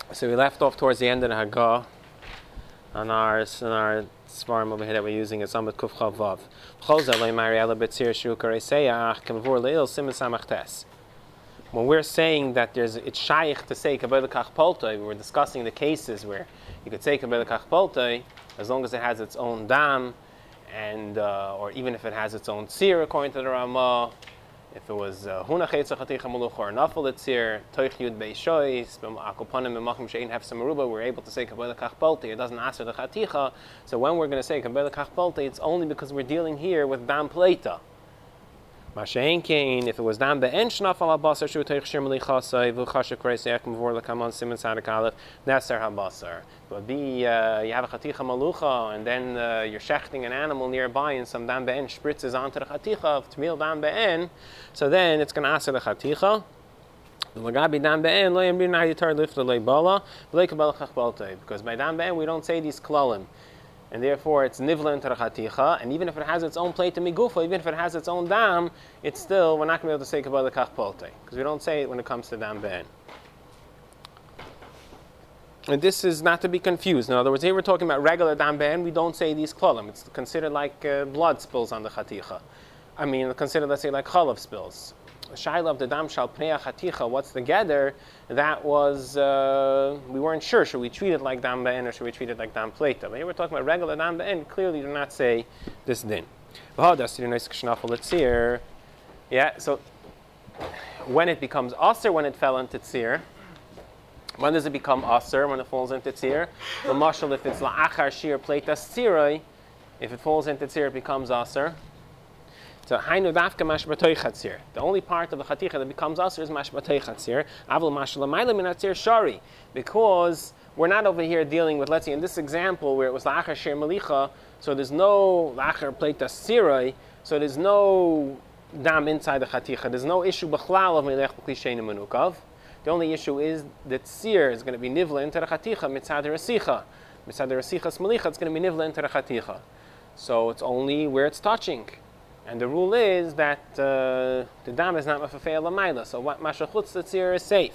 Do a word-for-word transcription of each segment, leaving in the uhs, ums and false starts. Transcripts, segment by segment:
So we left off towards the end of the Haggah on our on our svarim over here that we're using. It's Amud Kuf Chav Vav. When we're saying that there's it's shaykh to say kabel kach poltoi, we're discussing the cases where you could say kabel kach poltoi as long as it has its own dam, and uh, or even if it has its own tzir according to the Ramah. If it was huna chaytza chaticha maluch or nafal tzir toich yud beishois akopanim b'machim shein have samaruba, we're able to say kabel kach poltoi. It doesn't answer the chaticha. So when we're going to say kabel kach poltoi, it's only because we're dealing here with dam pleita. Mashain Kain, if it was dam be'en shnaf al habasar shu toich shir melichasai v'chashik reisech mvor lekaman siman sadik aleph neser habasar. It would be uh, you have a chaticha malucha and then uh, you're shechting an animal nearby and some dam be'en spritzes onto the chaticha of tmil dam be'en, so then it's going to answer the chaticha. Because by dam be'en we don't say these klalim. And therefore it's nivla into the chaticha, and even if it has its own plate to migufa, even if it has its own dam, it's still, we're not going to be able to say kabbalah kach polte, because we don't say it when it comes to dam ben. And this is not to be confused. In other words, here we're talking about regular dam ben, we don't say these klolim. It's considered like uh, blood spills on the chaticha. I mean, considered, let's say, like chalav spills. Shaila of the dam shal pnei chaticha, what's the gather? That was, uh, we weren't sure, should we treat it like dam be'en or should we treat it like dam pleta? But here we're talking about regular dam be'en, clearly do not say this din. Yeah, so when it becomes aser, when it fell into tzir, when does it become aser? When it falls into tzir? The mashal, if it's la'achar shir pleta tziroi, if it falls into tzir, it becomes aser. So hainu dafka mashbatoi chatzir. The only part of the chaticha that becomes aser is mashbatoi chatzir. Avol mashlamayla min hatzir shari, because we're not over here dealing with, let's say in this example where it was la'achar shir malicha, so there's no la'achar pleita siroi, so there's no dam inside the chaticha. There's no issue b'chlal of melech b'klisheinu menukav. The only issue is that sir is going to be nivla into the chaticha mitzad rasicha. Mitzad rasichas malicha, it's going to be nivla into the chaticha. So it's only where it's touching. And the rule is that uh, the dam is not mafafei l'mayla, so what masha chutz tzir is safe.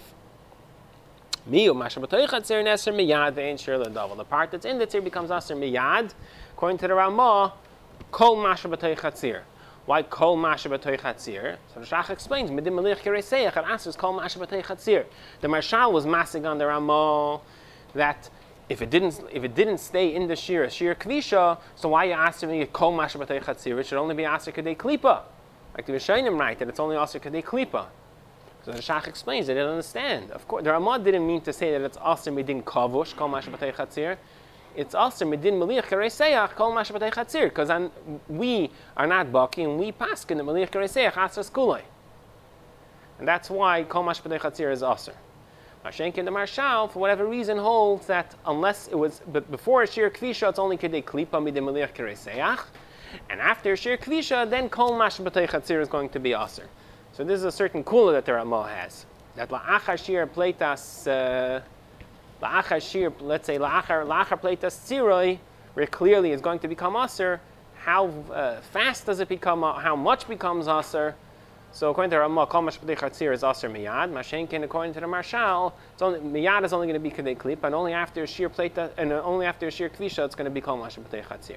Miyu masha b'toich tzir neser miyad ve'en shir l'davel. The part that's in the tzir becomes aser miyad. According to the Ramah, kol masha b'toich tzir. Why kol masha b'toich tzir? So the Shach explains, midim melich kireseich, it answers kol masha b'toich tzir. The Marshal was massing on the Ramah that If it didn't, if it didn't stay in the shir, shir kvisha, so why you asking me kol masha b'tei chatzir? It should only be aser kadei klipa, like the Rishonim write that it's only aser kadei klipa. So the Shach explains they didn't understand. Of course, the Ramah didn't mean to say that it's aser midin kavush kol masha b'tei chatzir. It's aser midin meliach kareiseach kol masha b'tei chatzir, because we are not baki and we paskin the meliach kareiseach aser skuloi, and that's why kol masha b'tei chatzir is aser. Mashenkin the Marshal, for whatever reason, holds that unless it was, but before Shir Kvisha, it's only Kedei Klipa Midem Melech Kereseach, and after Shir Kvisha, then Kol Mash B'tei Chatzir is going to be Aser. So this is a certain kula that the Ramah has. That La'achar Shir Pleitas, uh, La'achar Shir, let's say La'achar, La'achar Pleitas Tziroi, where clearly it's going to become Aser, how uh, fast does it become, uh, how much becomes Aser? So according to Ramah, kol mash b'tei chatzir is aser miyad. Mashenkin, according to the Marshal, it's only miyad is only going to be kedei klip, and only after a shir pleta, and only after a shir kvisha, it's going to be kol mash b'tei chatzir.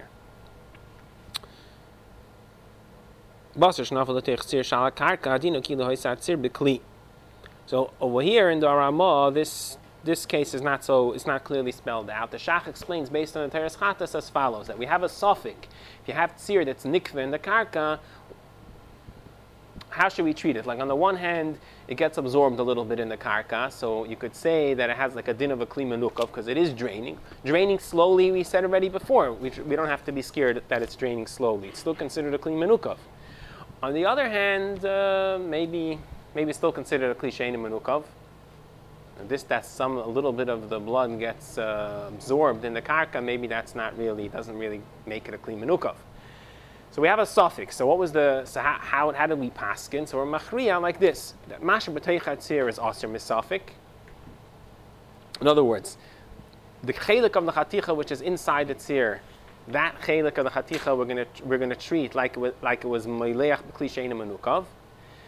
Baser shnafel l'tei chatzir shala karka adino kilo hoysat tzir b'kli. So over here in the Ramah, this this case is not so it's not clearly spelled out. The Shach explains based on the Teres Chatas as follows: that we have a suffix. If you have tzir that's nikve in the karka, how should we treat it? Like on the one hand, it gets absorbed a little bit in the karka, so you could say that it has like a din of a kli menukov because it is draining. Draining slowly, we said already before. We, we don't have to be scared that it's draining slowly. It's still considered a kli menukov. On the other hand, uh, maybe maybe still considered a kli sheini menukov. And this, that's some, a little bit of the blood gets uh, absorbed in the karka, maybe that's not really, doesn't really make it a kli menukov. So we have a suffix. So what was the? So how how, how did we paskin? So we're machriya like this. That masha b'tei chatzir is aser misafik. In other words, the chelik of the chaticha which is inside the tzir, that chelik of the chaticha we're gonna we're gonna treat like it was, like it was meileach b'kli sheina menukav.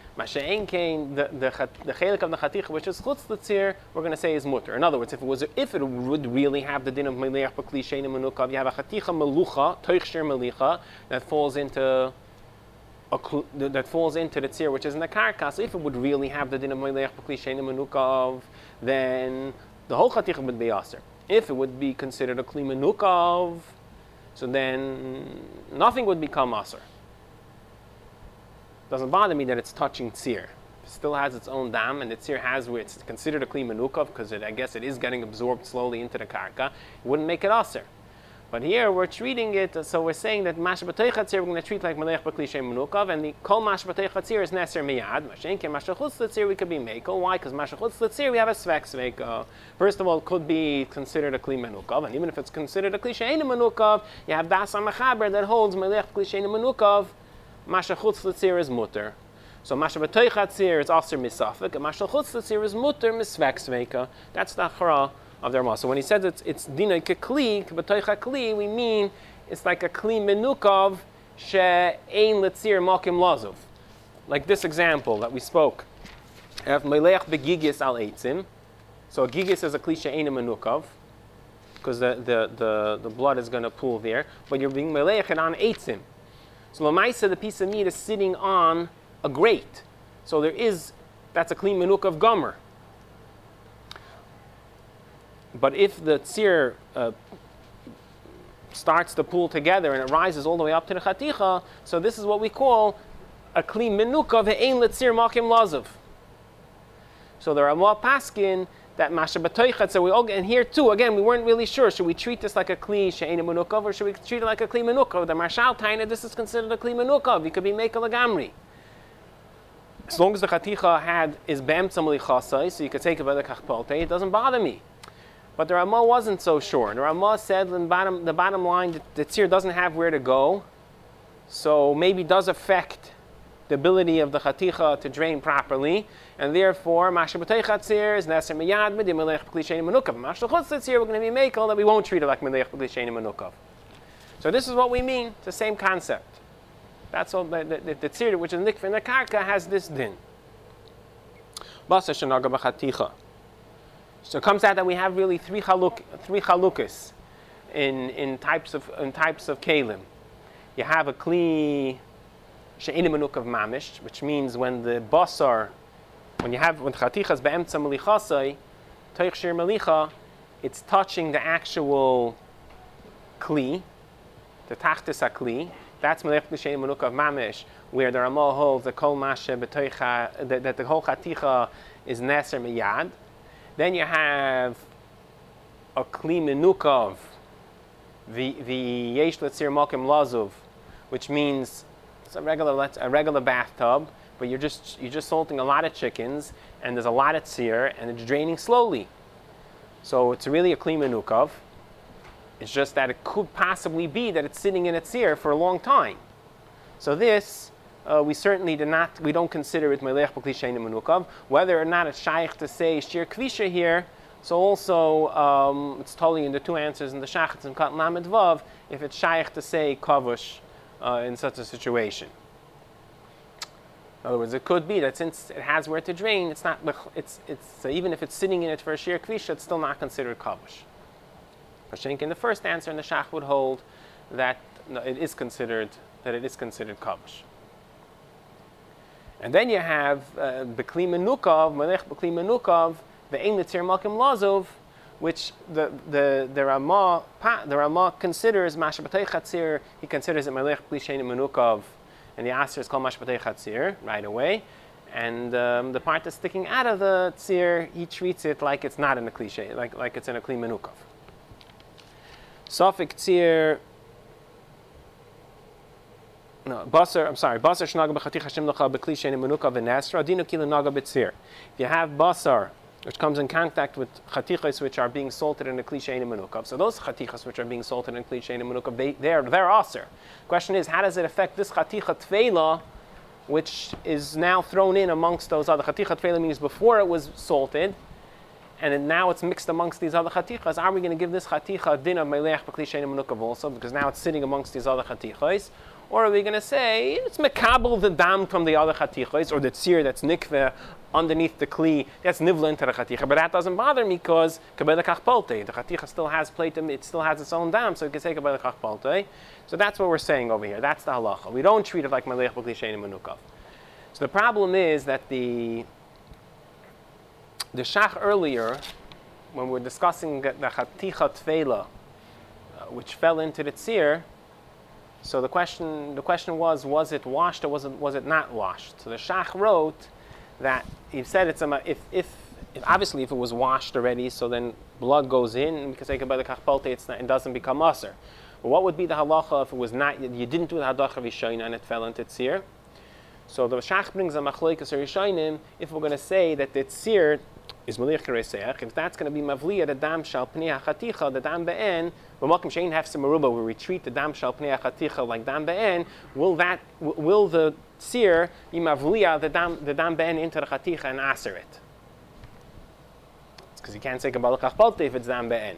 Masha'en kain, the the the chelik of the chaticha, which is chutz l'tzir, we're going to say is mutter. In other words, if it was if it would really have the din of meleach b'kli she'ein menukav, you have a chaticha melucha, toich shir melicha, that falls into a, that falls into the tzir, which is in the karka. So if it would really have the din of meleach b'kli she'ein menukav, then the whole chaticha would be aser. If it would be considered a kli menukav, so then nothing would become aser. Doesn't bother me that it's touching tzir. It still has its own dam, and the tzir has where it's considered a kli menukav because I guess it is getting absorbed slowly into the karka. It wouldn't make it aser. But here we're treating it, so we're saying that mash b'toich tzir we're going to treat like melech b'kli she'ein menukav, and the kol mash b'toich tzir is neser miyad. Mashenke mash chutz l'tzir we could be mekel. Why? Because mash chutz l'tzir we have a svek sveka. First of all, it could be considered a kli menukav, and even if it's considered a kli she'ein menukav, you have das mechaber that holds melech b'kli she'ein menukav. Masha chutz l'tzir is mutter. So masha b'toich tzir is aser misafik, and masha chutz l'tzir is mutter misvek sveka. That's the achra of their ma. So when he says it's it's dinay kekli, b'toich kli, we mean it's like a kli menukav she'ein l'tzir makim lazov. Like this example that we spoke. If melech begigis al eitzim, so gigis is a kli she'ein menukav, because the, the, the, the blood is going to pool there, but you're being melech on eitzim. So l'maisa, the piece of meat is sitting on a grate. So there is, that's a kli menukav gomer. But if the tzir uh, starts to pool together and it rises all the way up to the chaticha, so this is what we call a kli menukav ve'ein l'tzir makim lazov. So there are more paskin that masha b'toichat. So we all, and here too, again, we weren't really sure. Should we treat this like a kli she'ein menukav, or should we treat it like a kli menukav? The marshal taina, this is considered a kli menukav. You could be mekel agamri. As long as the chaticha had is be'emtzam lichasai, so you could take it by the kachpolte, it doesn't bother me. But the Ramah wasn't so sure. The Ramah said the bottom, the bottom line, the, the tzir doesn't have where to go, so maybe does affect the ability of the chaticha to drain properly, and therefore, masha b'toich tzir is neser miyad midim melech b'kli she'ein menukav. Masha chutz tzir, we're going to be mekel that we won't treat it like melech b'kli she'ein menukav. So this is what we mean. It's the same concept. That's all. The, the, the tzir, which is nikf in the karka, has this din. Basa shenaga b'chaticha. So it comes out that we have really three chaluk, three chalukas in in types of in types of kalim. You have a kli she'ein menukav mamish, which means when the basar, when you have when chatichas be'emtza melichasai, toich shir melicha, it's touching the actual kli, the tachtis hakli. That's melech she'ein menukav mamish, where the Ramah holds the kol mashe b'toicha, that, that the whole chaticha is neser miyad. Then you have a kli menukav, the the yesh letzir makim lazov, which means it's a regular a regular bathtub, but you're just you're just salting a lot of chickens, and there's a lot of tzir, and it's draining slowly. So it's really a kli menukav. It's just that it could possibly be that it's sitting in a tzir for a long time. So this. Uh, we certainly do not, we don't consider it melech b'kli she'ein menukav. Whether or not it's shaykh to say shir kvisha here, so also um, it's totally in the two answers in the shachetz and kat lamed vav, if it's shaykh to say kavush uh, in such a situation. In other words, it could be that since it has where to drain, it's not, it's, it's, uh, even if it's sitting in it for a shir kvisha, it's still not considered kavush. Pashenk in the first answer, and the shach would hold that no, it is considered, that it is considered kavush. And then you have b'kli menukav, melech b'kli menukav, ve'ein l'tzir makim lazov, which the the the Ramah the Ramah considers masha b'toich tzir. He considers it melech b'kli she'ein menukav, and the answer is called masha b'toich tzir right away. And um, the part that's sticking out of the tzir, he treats it like it's not in the kli, like like it's in a kli menukav. Sofik tzir. No, basar. I'm sorry. Basar shnaga b'chatich Hashem locha b'kli she'ein menukav v'nesra dinu kila naga b'tzir. If you have basar, which comes in contact with chatichas which are being salted in a kli she'ein menukav, so those chatichas which are being salted in a kli she'ein menukav, they they're they're aser. Question is, how does it affect this chaticha tveila, which is now thrown in amongst those other chaticha tveila? Means before it was salted, and it, now it's mixed amongst these other chatichas. Are we going to give this chaticha din of melech b'kli she'ein menukav also, because now it's sitting amongst these other chatichas? Or are we going to say it's mekabel the dam from the other chatichos, or the tzir that's nikveh underneath the kli, that's nivla into the chaticha, but that doesn't bother me because kabel kach polte, the chaticha still has plate, it still has its own dam, so you can say kabel kach polte. So that's what we're saying over here. That's the halacha. We don't treat it like meleich b'kli she'ein menukav. So the problem is that the the shach earlier, when we were discussing the chaticha tveila, uh, which fell into the tzir. So the question, the question was, was it washed or was it, was it not washed? So the Shach wrote that he said it's a, if, if, if obviously if it was washed already, so then blood goes in, and we can say by the kachpolte, it's not, it doesn't become aser. But what would be the halacha if it was not, you didn't do the hadacha rishayna and it fell into tzir? So the Shach brings a machloikas or rishaynim, if we're going to say that the tzir is melich kereseach, if that's going to be mavliya, the dam shal pnei hachaticha, the dam be'en, b'makom shein hefse meruba, we retreat the dam shal pnei hachaticha like dam be'en, will that, will the tzir be mavliya, the dam, the dam be'en into the chaticha and aser it? It's because you can't say kabbalah kachpolte if it's dam be'en.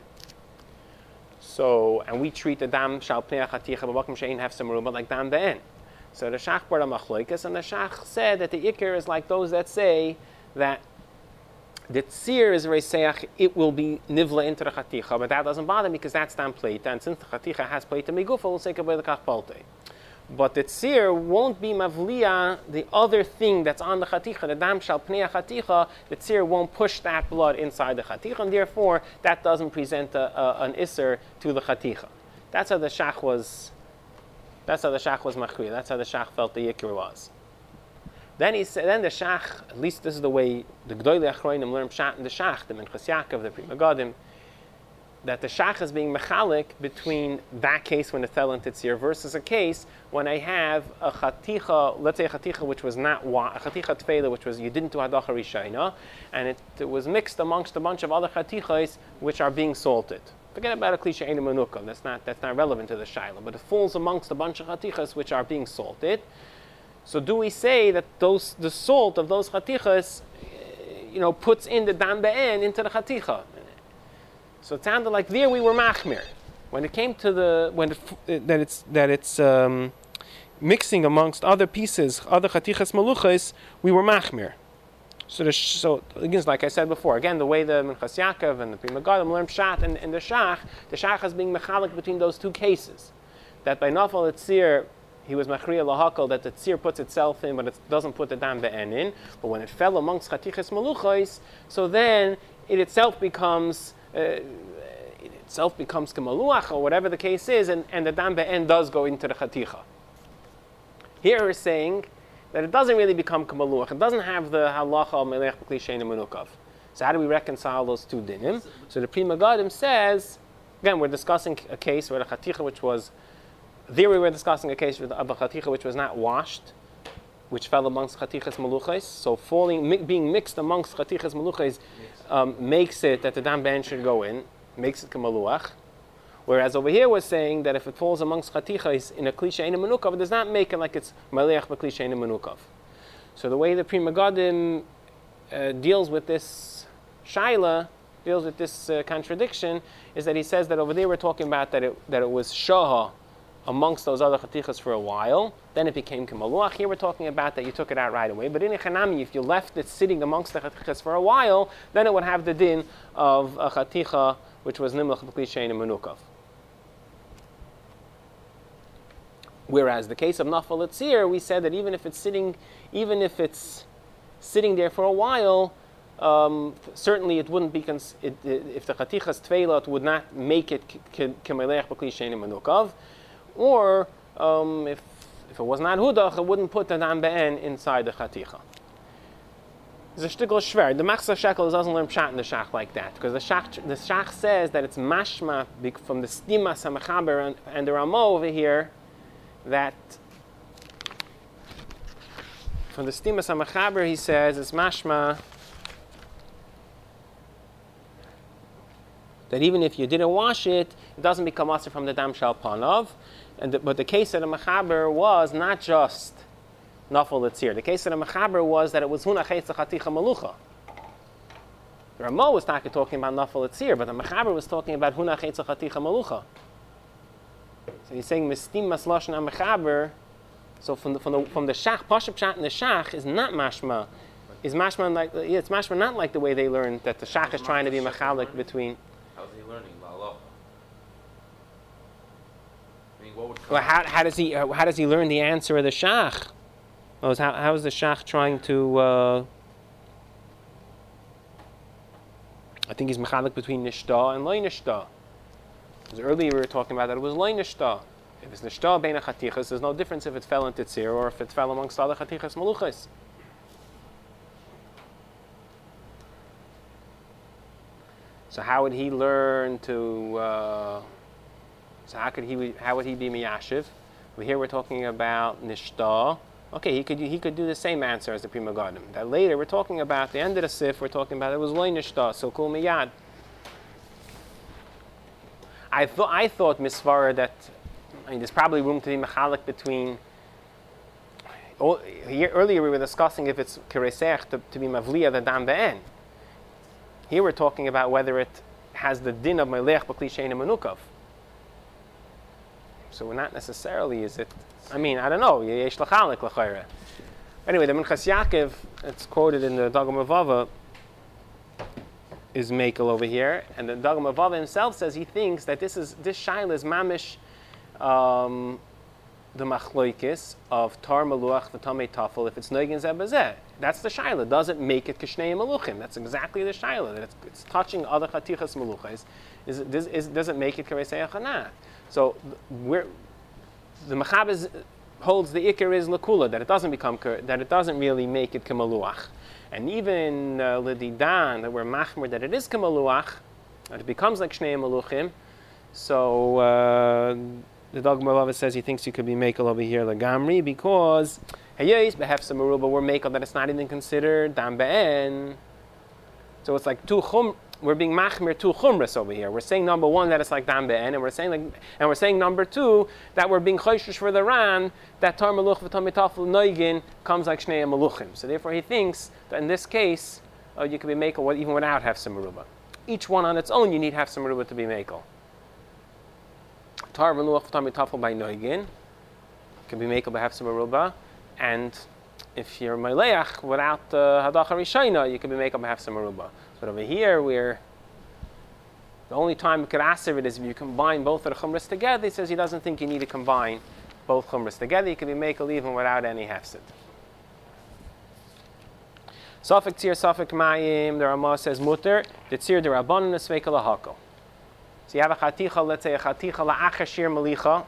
So, and we treat the dam shal pnei hachaticha, b'makom shein hefse meruba like dam be'en. So the Shach brought a machloikas, and the Shach said that the ikir is like those that say that the tzir is reiseach, it will be nivla into the chaticha, but that doesn't bother me because that's dam plate, and since the chaticha has plate to migufa, we'll say kabel kach polte. But the tzir won't be mavliya, the other thing that's on the chaticha, the dam shal pnei chaticha, the tzir won't push that blood inside the chaticha, and therefore that doesn't present a, a, an isser to the chaticha. That's how the Shach was, that's how the Shach was machriya, that's how the Shach felt the yikr was. Then he said, then the Shach, at least this is the way the G'dolei Achroinim learn Pshat in the Shach, the Minchas Yaakov, the Pri Megadim, that the Shach is being mechalik between that case when it fell into tzir versus a case when I have a chaticha, let's say a chaticha which was not wa, a chaticha tfeila which was you didn't do hadacha rishayna, and it, it was mixed amongst a bunch of other chatichas which are being salted. Forget about a klisha ein menukav. That's not that's not relevant to the shaila, but it falls amongst a bunch of chatichas which are being salted. So do we say that those the salt of those chatichas, you know, puts in the dam be'en into the chaticha? So it sounded like there we were machmir. When it came to the when it, that it's that it's um, mixing amongst other pieces, other chatichas maluchas, we were machmir. So the, so again, like I said before, again the way the Minchas Yaakov and the Pri Megadim learn Pshat and, and the Shach, the Shach is being mechalik between those two cases. That by nafal etzir, he was machriya lahakal that the tzir puts itself in, but it doesn't put the dam be'en in. But when it fell amongst chatichas maluchos, so then it itself becomes uh, it itself becomes kemaluach or whatever the case is, and, and the dam be'en does go into the chaticha. Here we're saying that it doesn't really become kemaluach. It doesn't have the halacha of melech b'kli she'ein menukav. So how do we reconcile those two dinim? So the Pri Megadim says, again, we're discussing a case where the chaticha which was There we were discussing a case with a chaticha which was not washed, which fell amongst chatichas maluchas. So falling, mi- being mixed amongst chatichas maluchas um, makes it that the dam be'en should go in, makes it kamaluach. Whereas over here we're saying that if it falls amongst chatichas in a kli she'ein menukav, it does not make it like it's maleach b'kli she'ein menukav. So the way the Pri Megadim uh, deals with this shaila, deals with this uh, contradiction, is that he says that over there we're talking about that it, that it was shaha amongst those other chatichas for a while, then it became kemaluach. Here we're talking about that you took it out right away. But in a chanami, if you left it sitting amongst the chatichas for a while, then it would have the din of a chaticha which was nimlach b'kli she'ein menukav. Whereas the case of nafal etzir, we said that even if it's sitting, even if it's sitting there for a while, um, certainly it wouldn't be cons- it, it, if the chatichas tveila, it would not make it kemelech b'kli she'ein menukav. Or um, if if it was not hudach, it wouldn't put the dam be'en inside the chaticha. It's a shtickle shver. The Machzor Shekel doesn't learn pshat in the Shach like that, because the Shach the Shach says that it's mashma from the stimas hamachaber and, and the Ramo over here, that from the stimas hamachaber he says it's mashma that even if you didn't wash it, it doesn't become asr from the dam shal panav. And the, but the case of the Mechaber was not just nafal etzir. The case of the Mechaber was that it was huna chetza chaticha malucha. The Ramo was talking about nafal etzir, but the Mechaber was talking about huna chetza chaticha malucha. So he's saying mistim maslashna Mechaber So from the from the from the shach, pashup pshat and the shach is not mashma, is mashma like yeah, it's mashma not like the way they learned that the shach is trying to be machalik between. How's he learning la'alocha? I mean, what would come? Well, how how does he uh, how does he learn the answer of the shach? Well, how how is the shach trying to? Uh, I think he's machalik between nishta and loy nishta. Because earlier we were talking about that it was loy nishta. If it's nishta bein chatichas, there's no difference if it fell into tzir or if it fell amongst other chatichas maluchas. So how would he learn to? Uh, so how could he? How would he be miyashiv? Well, here we're talking about nishta. Okay, he could he could do the same answer as the Prima Gadim. That later we're talking about the end of the sif. We're talking about it was loy nishta, so kul miyad. I thought I thought misvara that. I mean, there's probably room to be mechalik between. Oh, here, earlier we were discussing if it's keresech to, to be mavliya the dam be'en. Here we're talking about whether it has the din of melech b'kli she'ein menukov. So we're not necessarily, is it, I mean, I don't know, yesh l'chalik l'chayre. Anyway, the Minchas Yaakov, it's quoted in the Dagam Avava, is Mekel over here, and the Dagam Avava himself says he thinks that this is, this shaila is mamish, um, the machloikis of tar maluach v'tamei tafel if it's noigin zeh b'zeh. That's the shaila. Does it make it kishnei maluchim? That's exactly the shaila. That it's, it's touching other chatichas maluchas. Is it, does, is, does it make it karesei achanat? So we're, the Mechaber holds the ikar is lakula, that it doesn't become that it doesn't really make it kamaluach, and even uh, l'didan that we're machmer that it is kamaluach, that it becomes like shnei maluchim. So uh, the Dagam Avava says he thinks you could be makel over here lagamri because hayis behefsa meruba we're makel that it's not even considered dam be'en. So it's like two chum. We're being machmir two chumras over here. We're saying number one that it's like dam be'en, and we're saying like, and we're saying number two that we're being choishish for the ran that tar maluch v'tamei tafel noigin comes like shnei maluchim. So therefore he thinks that in this case uh, you can be makel even without hefsa meruba. Each one on its own you need hefsa meruba to be makel. Tar maluch v'tamei tafel by noigin can be makel by hefsa meruba, and if you're meleach without hadacha uh, rishayna, you can be makel by hefsa meruba. But over here, we're the only time we could answer it is if you combine both of the chumras together. He says he doesn't think you need to combine both chumras together. You can be makel even without any hefsid. Safek tzir, safek mayim. The Ramah says mutter. The tzir the rabbanon is sveikel lahakol. So you have a chaticha. Let's say a chaticha la'achar shir malicha.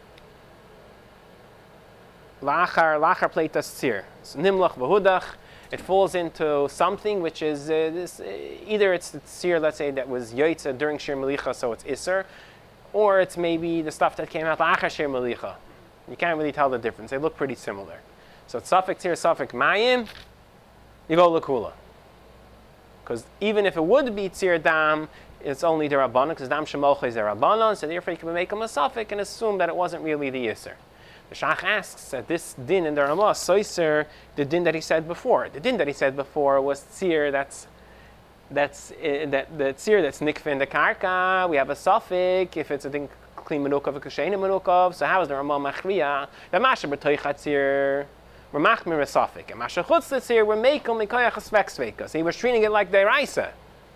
La'achar la'achar pleitas tzir. So nimlach v'hudach. It falls into something which is uh, this, uh, either it's the tzir, let's say, that was yoitza during shir malicha, so it's iser, or it's maybe the stuff that came out la'achar shir malicha. You can't really tell the difference. They look pretty similar. So it's safek tzir, safek mayim, you go l'kula. Because even if it would be tzir dam, it's only the rabbanon, because dam shemolcha is the rabbanon, so therefore you can make a safek and assume that it wasn't really the iser. The Shach asks that this din in the Ramah, soiser, the din that he said before. The din that he said before was tzir, that's that's uh, that the tzir that's nikfa in the karka. We have a suffix if it's a din kli menukov, a kasheina menukov. So how is the Ramah machriya? The masha b'toich tzir, we're machmir a suffix. And masha chutz tzir, we're mekel mikoyach svek sveka. So he was treating it like deraisa.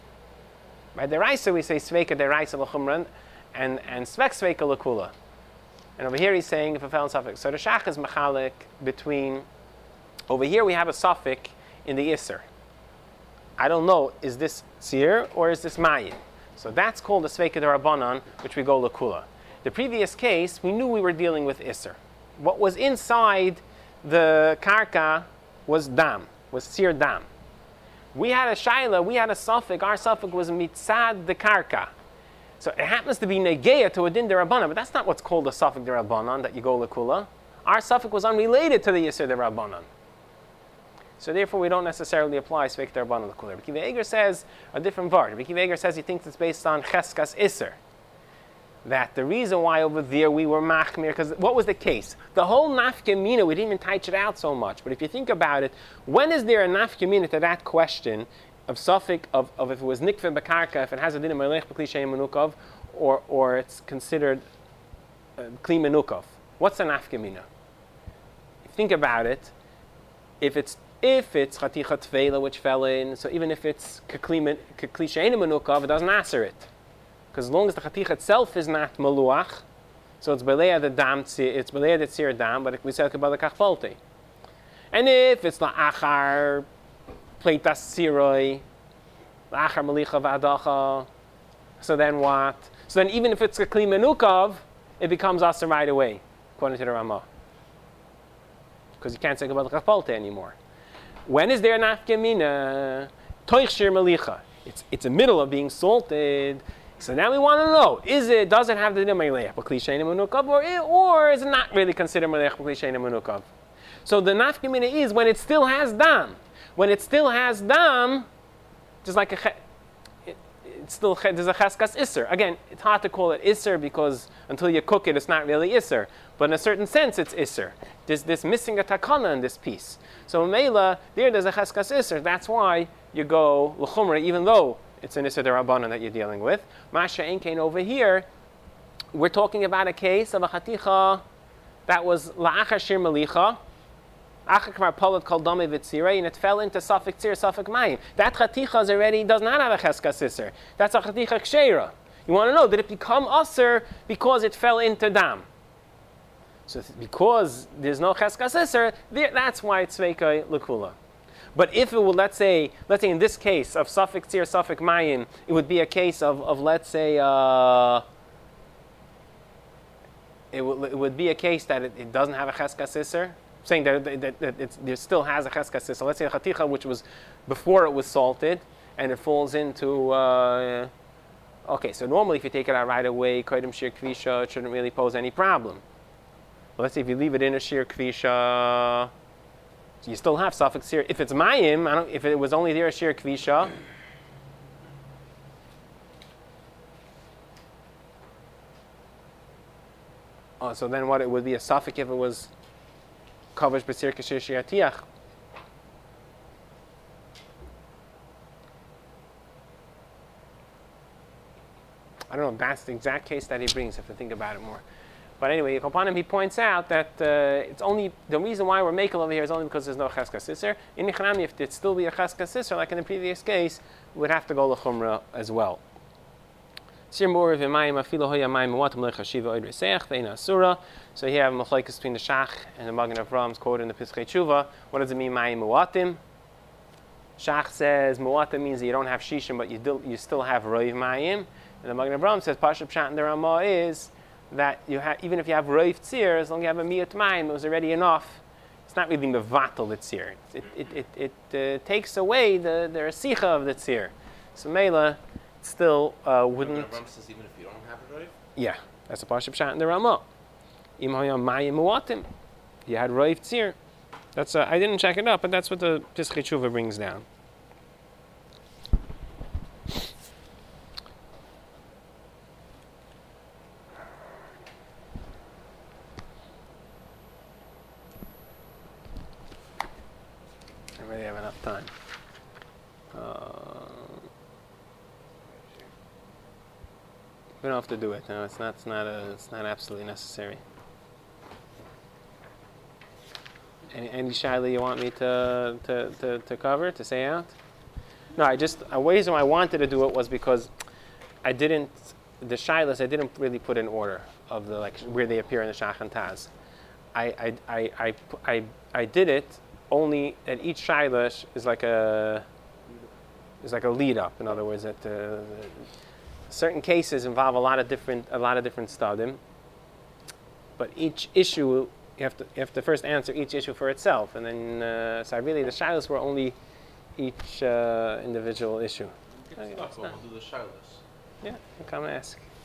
By deraisa we say sveka deraisa l'chumran, and and svek sveka l'kula. And over here he's saying if it fell in suffix. So the shach is machalik between, over here we have a suffix in the iser. I don't know, is this tzir or is this mayin? So that's called the sveika derabanan, which we go lakula. The previous case, we knew we were dealing with iser. What was inside the karka was dam, was tzir dam. We had a shaila, we had a suffix, our suffix was mitzad the karka. So it happens to be negeya to a din derabanan, but that's not what's called a suffix derabanan that you go lakula. Our suffix was unrelated to the yisur derabanan. So therefore, we don't necessarily apply sveik derabanan lakula. Rabbi Akiva Eiger says a different vart. Rabbi Akiva Eiger says he thinks it's based on cheskas iser. That the reason why over there we were machmir, because what was the case? The whole nafkamina, we didn't even touch it out so much. But if you think about it, when is there a nafkamina to that question? Of suffix of, of if it was nikveh bekarka, if it has a din of melech b'kli she'ein menukov, or or it's considered uh, kli menukov. What's the nafkamina? think about it, if it's if it's chaticha tvela which fell in, so even if it's kekli she'eina menukav, it doesn't answer it, because as long as the chaticha itself is not maluach, so it's beleya the dam, it's beleya the tzir dam, but we said kabbalah kachpolte. And if it's la'achar pleitas tziroi, la'achar malicha v'adacha, so then what? So then even if it's kekli menukav, it becomes asa right away, according to the Ramah, because you can't say kabbalah kachpolte anymore. When is there nafka mina? Toich shir malicha. It's it's the middle of being salted. So now we want to know: is it does it have the din melech b'kli she'eina menukav, or or is it not really considered melech b'kli she'eina menukav? So the nafka mina is when it still has dam. When it still has dam, just like a it, it's still there's a cheskas iser. Again, it's hard to call it iser because until you cook it, it's not really iser. But in a certain sense, it's iser. There's this missing a takana in this piece. So Meila, there there's a cheskas iser. That's why you go l'chumra, even though it's an iser derabanan that you're dealing with. Masha enkein over here, we're talking about a case of a chaticha that was la'achar shir malicha, achar kvar polet kol dame v'tzirei, and it fell into safek tzir, safek mayim. That chaticha is already does not have a cheskas iser. That's a chaticha ksheira. You want to know, did it become aser because it fell into dam? So because there's no cheskas iser, that's why it's sveikai lekula. But if it would, let's say, let's say in this case of safek tzir, safek mayim, it would be a case of, of let's say, uh, it, would, it would be a case that it, it doesn't have a cheskas iser, saying that, that, that it's, there still has a cheskas iser. Let's say a chaticha which was before it was salted, and it falls into. Uh, okay, so normally if you take it out right away, kodim shir kvisha, it shouldn't really pose any problem. Let's say if you leave it in a shir kvisha, so you still have suffix here. If it's mayim, I don't, if it was only there a shir kvisha, oh, so then what it would be a suffix if it was kavash b'sir kashir shiatiach. I don't know if that's the exact case that he brings, if you think about it more. But anyway, upon him, he points out that uh, it's only the reason why we're making over here is only because there's no cheskas iser. In Nichanami, if there'd still be a cheskas iser, like in the previous case, we would have to go lechumra as well. So here you have machlokes between the Shach and the Magen Avram's quote in the Pischei Tshuva. What does it mean, mayim muatim? Shach says muatim means that you don't have shishim, but you, do, you still have roiv mayim. And the Magen Avram says Pashup Pshat in the Ramah is that you have, even if you have roiv tzir, as long as you have a miyat mayim, it was already enough. It's not really mevatel the tzir. It it it, it uh, takes away the the resicha of the tzir. So Mela still uh, wouldn't. The Ram says even if you don't have a roiv. Yeah, that's a Pashup Pshat in the Ramah. Im hayam mayim muatim. You had roiv tzir. That's uh, I didn't check it up, but that's what the Pischei Tshuva brings down. I really have enough time. Uh, we don't have to do it. No, it's not. It's not. A, it's not absolutely necessary. Any, any shaila you want me to, to, to, to cover, to say out? No, I just, a reason why I wanted to do it was because I didn't, the shailas, I didn't really put in order of the, like, where they appear in the Shach and Taz. I, I, I, I, I, I did it only at each shailash is like a, is like a lead up. In other words, that uh, certain cases involve a lot of different, a lot of different stadim, but each issue, You have to you have to first answer each issue for itself, and then uh, so really the shilas were only each uh, individual issue. Get stuck, we'll do the shilas. Yeah, come ask.